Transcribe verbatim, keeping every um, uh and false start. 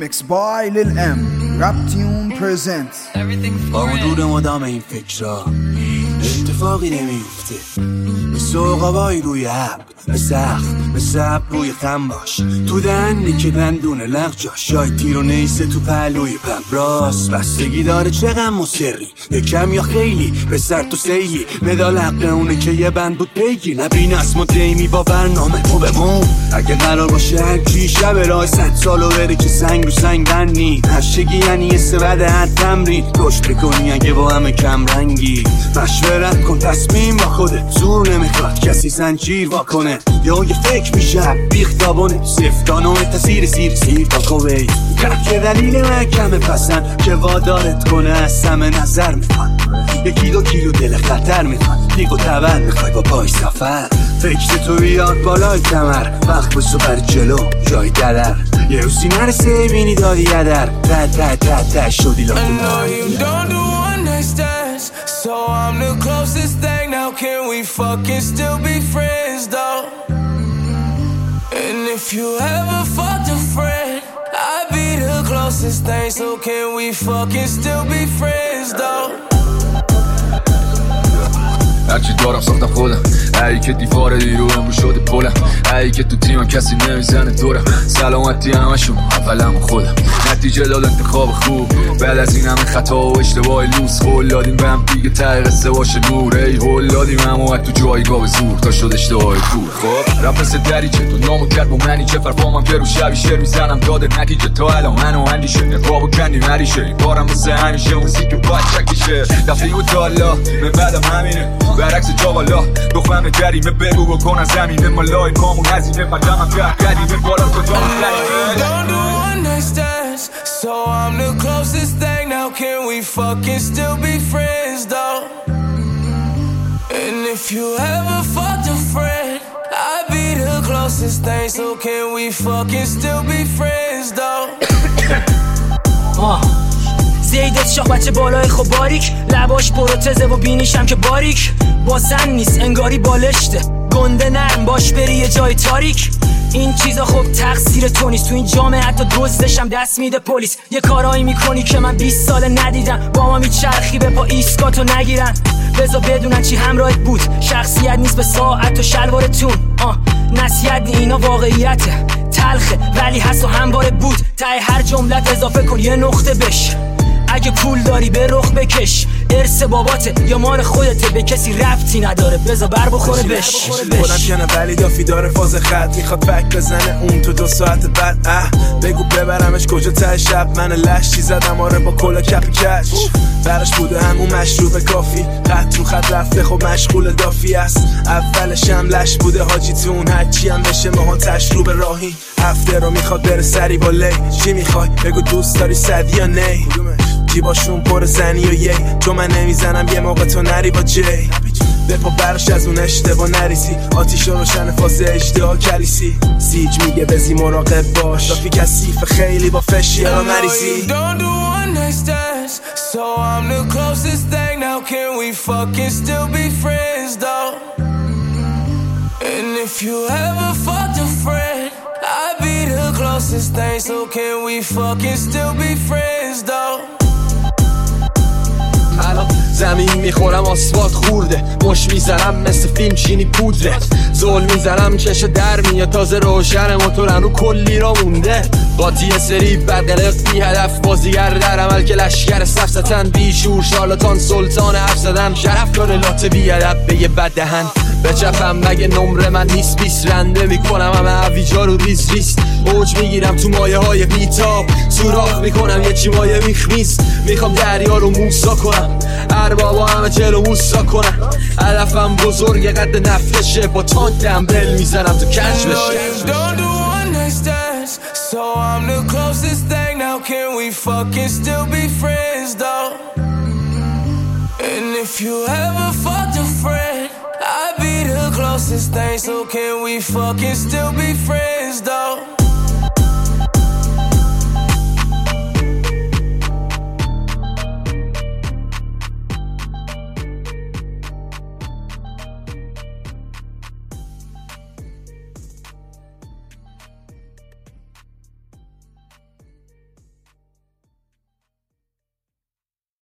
remix by Lil M. Rap Tune presents. با حضور مدام این فکرها اتفاقی نمیفته، مثل عقابایی روی ابر، مثل اخم، مثل ابر روی خم باش، تو دهنی که دندون لغجاش، شاید تیر و نیسه تو پهلوی پب راست. بستگی داره چه غم و سری، یکم یا خیلی، به سر تو سیلی، مدال حق اونه که یه بند بود پیگی. نبین اسم و دیمی با برنامه تو بمون، اگه قرار باشه هرچی شب رای صد سالو بره که سنگ رو سنگ بنی. هشتگی یعنی یه سبد هر تمرین، رشد بکنی اگه با همه کم رنگی. مشورت کن تصمیم با خودت، زور نمیخواد کسی زنجیر واکنه. یا یه فکر میشه بیختابانه، سفتانه تاثیر سیر سیر تا کوی که دلیل محکمه پسند که وادارت کنه از سم نظر میخواد. یکی دو کیلو دل خطر میخواد، دیگو تبر میخوای با پای سفر. فکر تو بیاد بالای کمر، وقت بسو بر جلو جای دلر. یه روزی نرسه بینی دادی یدر، ته ته ته ته شدی لاکن. I know you don't do one night stands, so I'm the closest thing. Now can we fucking still be friends though? And if you ever fucked a friend, I'd be the closest thing. So can we fucking still be friends though? هرچی دارم ساختم خودم، ای که دیوار دیرو امرو شده پلم، ای که تو تیمم کسی نمیزنه دورم. سلامتی همشون اولم خودم، نتیجه داد انتخاب خوب بعد از این همه خطا و اشتباه لوس. قول دادیم به هم دیگه ته قصه باشه نور، ای قول دادیم همو تو جایگاه زور تا شد اشتباه کور. خب رپ مثل دریچه تو نامو کرد با منی چه فرفامم که رو شبی شعر میزنم داده نتیجه تا الان منو اندیشه نقاب و کندی مریشه. این بارم واسه همیشه موسیقی باید چکیشه دفعی و تالا من بعدم همینه برعکس جا بالا دخمم جریمه بگو بکن از زمینه مالای پامون هزینه مردمم که قدیمه بالا کجا مخلیمه. Don't do one night stands, so I'm the closest thing. Now can we fucking still be friends though? And if you ever fucked a friend, I'd be the closest thing. So can we fucking still be friends though? زیدت شاخ بچه بالای خب باریک، لباش پروتزه و بینیشم که باریک. باسن نیست انگاری بالشته، گنده نرم باش بری یه جای تاریک. این چیزا خب تقصیر تو نیست، تو این جامعه حتی دزدشم دست میده پلیس. یه کارایی میکنی که من بیست ساله ندیدم، با ما میچرخی به پا ایسکاتو نگیرن. بذار بدونن چی همراهت بود، شخصیت نیست به ساعت و شلوارتون. آه نصیحت اینا واقعیته، تلخه ولی هست و همواره بود. ته هر جملت اضافه کن یه نقطه بش. اگه پول داری به رخ بکش، ارث باباته یا مال خودته، به کسی ربطی نداره بذار بر بخوره بش. خودم کنه ولی دافی داره فاز خط، میخواد پک بزنه اون تو دو ساعت بعد. اه بگو ببرمش کجا ته شب، من لشتی زدم آره با کلا کپ کچ. برش بوده همون مشروب کافی، خط رو خط رفته خب مشغول دافی است. اولش هم لش بوده حاجی تون، هرچی هم بشه ماها تشروب راهی. هفته رو میخواد بره سری با لی، چی میخوای بگو دوست داری صدی یا نی؟ جیباشون پر زنی و یی، چون من نمیزنم یه موقع تو نری با جی. بپا برش از اون اشتباه نریسی، آتیش روشن فاز اشتها کلیسی. سیج میگه بزی مراقب باش، دافی کسیف خیلی با فشی ها مریسی. Don't do one night stands, so I'm the closest thing. Now can we fucking still be friends though? And if you ever fucked a friend, I'd be the closest thing. So can we fucking still be friends though? زمین میخورم آسفالت خورده، مش میزنم مثل فیلم چینی پودره. زل میزنم چشو در میاد تازه روشن، موتورم رو کلی را مونده. باتی سری برقلق بی هدف، بازیگر در عمل که لشگر سفستن. بیشور شارلاتان سلطان حرف زدم، شرف داره لات بی ادب به یه بد دهن. بچپم مگه نمره من نیست بیست، رنده میکنم همه عویجا رو ریز ریز. اوج میگیرم تو مایه های بیتاب، سوراخ میکنم یه چی مایه میخمیز. میخوام دریا رو موسا کنم، اربابا همه جلو موسا کنم. علفم بزرگ قد نفتشه، با تانک دمبل میزنم تو کش بشه. Don't do one night stands, so I'm the closest thing. Now can we fucking still be friends though? And if you ever fucked a friend, I'd be the closest thing. So can we fucking still be friends though?